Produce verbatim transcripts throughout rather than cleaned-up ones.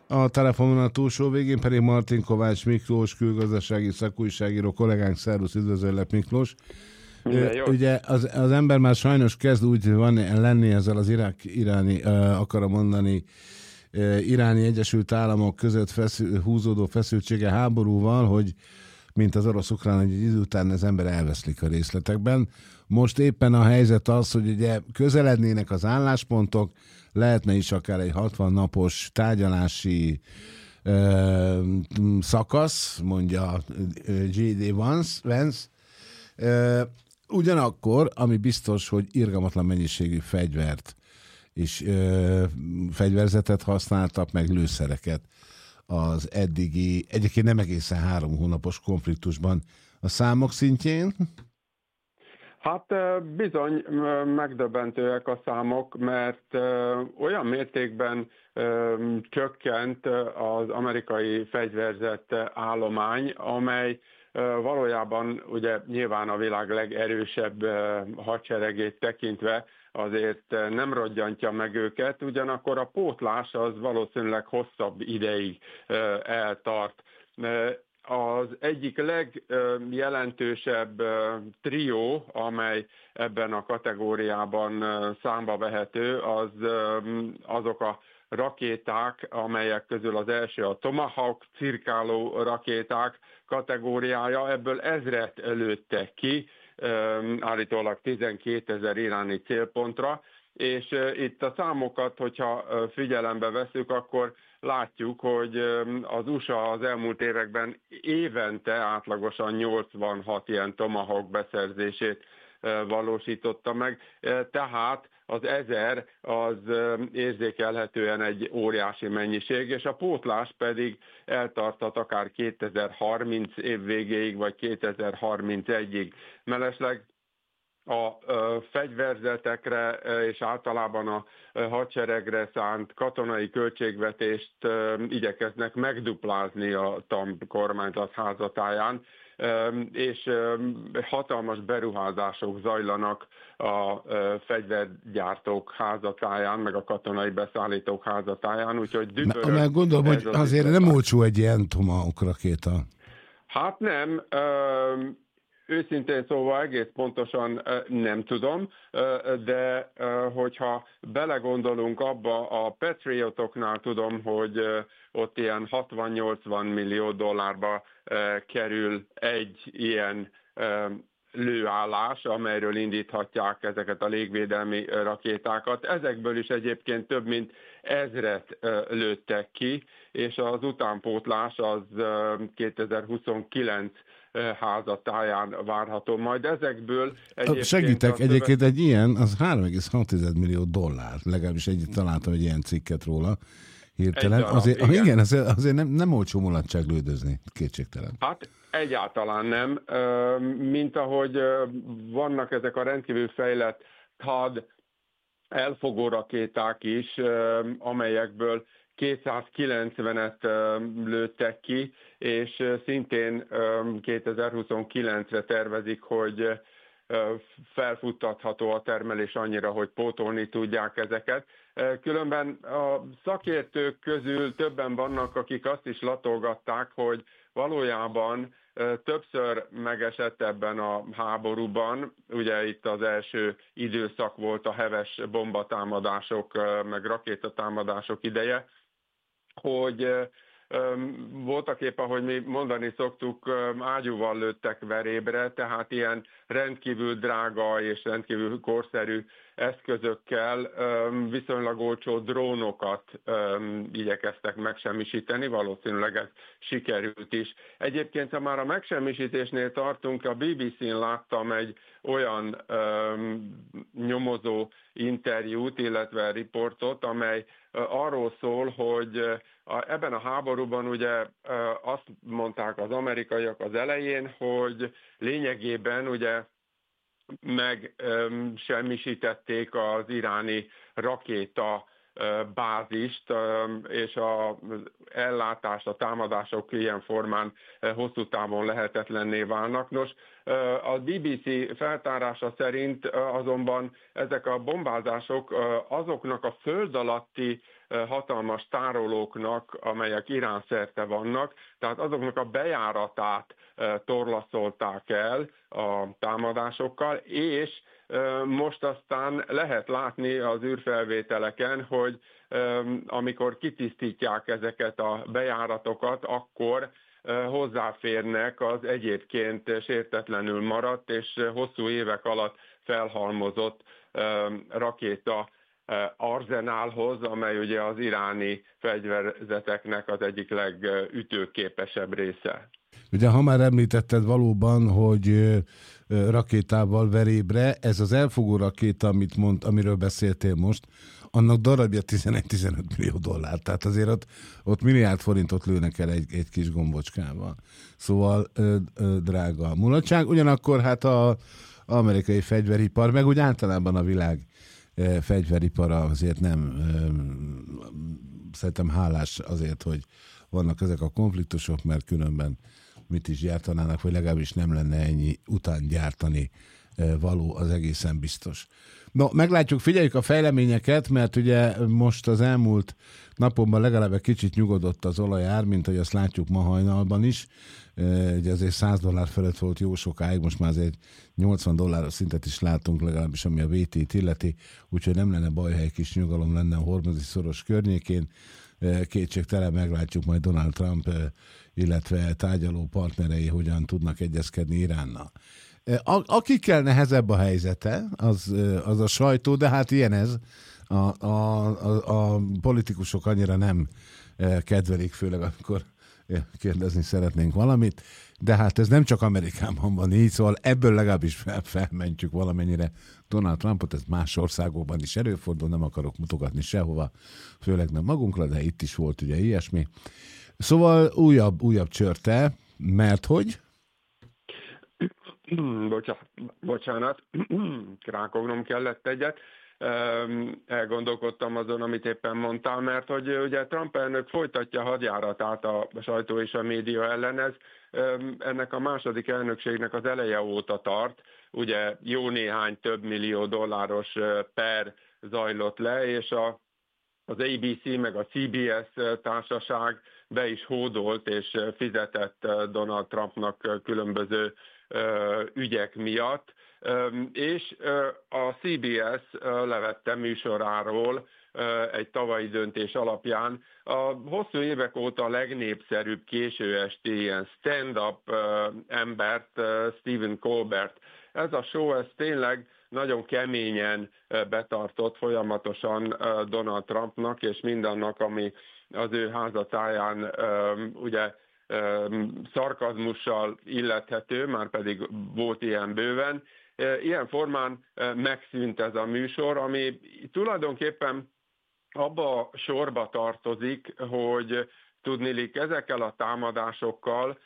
A telefonon a túlsó végén pedig Martin Kovács Miklós, külgazdasági szakújságíró kollégánk. Szervusz, üdvözöllek, Miklós. Ö, Minden jó? Ugye az, az ember már sajnos kezd úgy van lenni ezzel az irák, iráni, uh, akarom mondani, uh, iráni Egyesült Államok között feszül, húzódó feszültsége háborúval, hogy mint az orosz-ukrán, hogy egy idő után az ember elveszlik a részletekben. Most éppen a helyzet az, hogy ugye közelednének az álláspontok, lehetne is akár egy hatvan napos tárgyalási ö, szakasz, mondja J D. Vance. Ö, ugyanakkor, ami biztos, hogy irgalmatlan mennyiségű fegyvert és ö, fegyverzetet használtak, meg lőszereket az eddigi, egyébként nem egészen három hónapos konfliktusban a számok szintjén. Hát bizony megdöbbentőek a számok, mert olyan mértékben csökkent az amerikai fegyverzett állomány, amely valójában ugye nyilván a világ legerősebb hadseregét tekintve azért nem rodgyantja meg őket, ugyanakkor a pótlás az valószínűleg hosszabb ideig eltart. Az egyik legjelentősebb trió, amely ebben a kategóriában számba vehető, az azok a rakéták, amelyek közül az első a Tomahawk cirkáló rakéták kategóriája, ebből ezret lőttek ki, állítólag tizenkétezer iráni célpontra, és itt a számokat, hogyha figyelembe veszük, akkor látjuk, hogy az u es á az elmúlt években évente átlagosan nyolcvanhat ilyen Tomahawk beszerzését valósította meg, tehát az ezer az érzékelhetően egy óriási mennyiség, és a pótlás pedig eltarthat akár kétezer-harminc év végéig, vagy kétezer-harmincegyig. Mellesleg a fegyverzetekre és általában a hadseregre szánt katonai költségvetést igyekeznek megduplázni a Trump kormányzat házatáján, és hatalmas beruházások zajlanak a fegyvergyártók házatáján, meg a katonai beszállítók házatáján, úgyhogy dübörög. Mert gondolom, hogy az azért nem olcsó egy ilyen Tomahawk rakéta. Hát nem, őszintén szóval egész pontosan nem tudom, de hogyha belegondolunk abba, a Patriotoknál tudom, hogy ott ilyen hatvan-nyolcvan millió dollárba kerül egy ilyen lőállás, amelyről indíthatják ezeket a légvédelmi rakétákat. Ezekből is egyébként több mint ezret lőttek ki, és az utánpótlás az kétezer-huszonkilenc házatáján várható. Majd ezekből egyébként... Segítek, egyébként egy ilyen, az három egész hat millió dollár, legalábbis egyet találtam egy ilyen cikket róla, hirtelen. Darab, azért, igen. igen, azért, azért nem, nem olcsó mulatság lődözni, kétségtelen. Hát egyáltalán nem, mint ahogy vannak ezek a rendkívül fejlett THAAD elfogó rakéták is, amelyekből kétszázkilencvenet lőttek ki, és szintén kétezer-huszonkilencre tervezik, hogy felfuttatható a termelés annyira, hogy pótolni tudják ezeket. Különben a szakértők közül többen vannak, akik azt is latolgatták, hogy valójában többször megesett ebben a háborúban, ugye itt az első időszak volt a heves bombatámadások, meg rakétatámadások ideje, hogy voltak épp, ahogy mi mondani szoktuk, ágyúval lőttek verébre, tehát ilyen rendkívül drága és rendkívül korszerű eszközökkel viszonylag olcsó drónokat igyekeztek megsemmisíteni, valószínűleg ez sikerült is. Egyébként, ha már a megsemmisítésnél tartunk, a bé bé cén láttam egy olyan nyomozó interjút, illetve riportot, amely arról szól, hogy a, ebben a háborúban ugye azt mondták az amerikaiak az elején, hogy lényegében ugye megsemmisítették az iráni rakéta bázist, és az ellátást, a támadások ilyen formán hosszú távon lehetetlenné válnak. Nos, a bé bé cé feltárása szerint azonban ezek a bombázások azoknak a föld alatti hatalmas tárolóknak, amelyek Irán szerte vannak, tehát azoknak a bejáratát torlaszolták el a támadásokkal, és most aztán lehet látni az űrfelvételeken, hogy amikor kitisztítják ezeket a bejáratokat, akkor hozzáférnek az egyébként sértetlenül maradt és hosszú évek alatt felhalmozott rakéta arzenálhoz, amely ugye az iráni fegyverzeteknek az egyik legütőképesebb része. Ugye, ha már említetted valóban, hogy rakétával verébre, ez az elfogó rakéta, amit mond, amiről beszéltél most, annak darabja tizenegy-tizenöt millió dollár. Tehát azért ott, ott milliárd forintot lőnek el egy, egy kis gombocskával. Szóval ö, ö, drága mulatság. Ugyanakkor hát az amerikai fegyveripar, meg úgy általában a világ ö, fegyveripara azért nem ö, szerintem hálás azért, hogy vannak ezek a konfliktusok, mert különben mit is gyártanának, vagy legalábbis nem lenne ennyi után gyártani való, az egészen biztos. No, meglátjuk, figyeljük a fejleményeket, mert ugye most az elmúlt napokban legalább egy kicsit nyugodott az olajár, mint hogy azt látjuk ma hajnalban is. Ugye azért száz dollár fölött volt jó sokáig, most már azért nyolcvan dolláros szintet is látunk, legalábbis ami a vé té-t illeti, úgyhogy nem lenne baj, ha egy kis nyugalom lenne a hormuzi szoros környékén. Kétségtelen meglátjuk majd Donald Trump, illetve tárgyaló partnerei hogyan tudnak egyezkedni Iránnal. Akikkel nehezebb a helyzete, az, az a sajtó, de hát ilyen ez. A, a, a, a politikusok annyira nem kedvelik, főleg amikor kérdezni szeretnénk valamit, de hát ez nem csak Amerikában van így, szóval ebből legalábbis fel, felmentjük valamennyire Donald Trumpot, ez más országokban is előfordul, nem akarok mutogatni sehova, főleg nem magunkra, de itt is volt ugye ilyesmi. Szóval újabb, újabb csörte, mert hogy? Bocsánat, bocsánat. Krákognom kellett egyet. Elgondolkodtam azon, amit éppen mondtál, mert hogy ugye Trump elnök folytatja hadjáratát a sajtó és a média ellen, ez ennek a második elnökségnek az eleje óta tart, ugye jó néhány több millió dolláros per zajlott le, és a, az á bé cé meg a cé bé es társaság be is hódolt és fizetett Donald Trumpnak különböző ügyek miatt, és a cé bé es levette műsoráról egy tavalyi döntés alapján a hosszú évek óta a legnépszerűbb késő esti ilyen stand-up embert, Stephen Colbert. Ez a show, ez tényleg nagyon keményen betartott folyamatosan Donald Trumpnak, és mindannak, ami az ő házatáján ugye szarkazmussal illethető, már pedig volt ilyen bőven. Ilyen formán megszűnt ez a műsor, ami tulajdonképpen abba a sorba tartozik, hogy tudniillik ezekkel a támadásokkal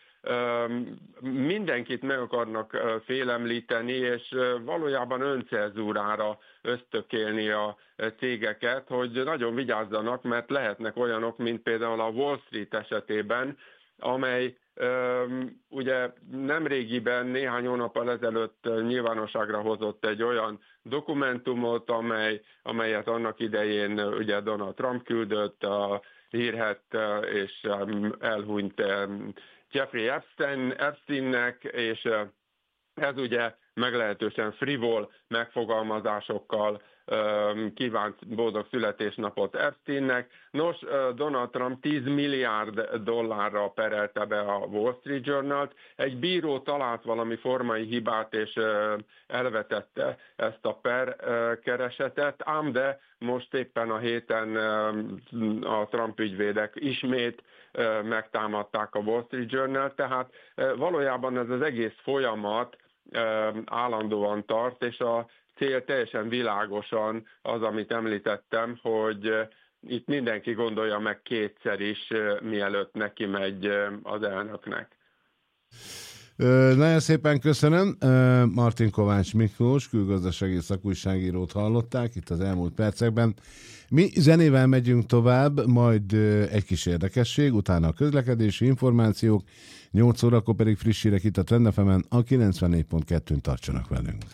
mindenkit meg akarnak félemlíteni, és valójában öncenzúrára ösztökélni a cégeket, hogy nagyon vigyázzanak, mert lehetnek olyanok, mint például a Wall Street esetében, amely um, ugye nemrégiben, néhány hónappal ezelőtt nyilvánosságra hozott egy olyan dokumentumot, amely, amelyet annak idején ugye Donald Trump küldött a hírhedt és um, elhunyt um, Jeffrey Epstein, Epsteinnek, és uh, ez ugye meglehetősen frivol megfogalmazásokkal kívánt boldog születésnapot Epsteinnek. Nos, Donald Trump tíz milliárd dollárra perelte be a Wall Street Journalt. Egy bíró talált valami formai hibát, és elvetette ezt a per keresetet, ám de most éppen a héten a Trump ügyvédek ismét megtámadták a Wall Street Journal, tehát valójában ez az egész folyamat állandóan tart, és a cél teljesen világosan az, amit említettem, hogy itt mindenki gondolja meg kétszer is, mielőtt neki megy az elnöknek. Nagyon szépen köszönöm. Martin Kovács Miklós, külgazdasági szakújságírót hallották itt az elmúlt percekben. Mi zenével megyünk tovább, majd egy kis érdekesség, utána a közlekedési információk, nyolc órakor pedig friss hírek itt a Trend ef emen, a kilencvennégy pont kettőn tartsanak velünk.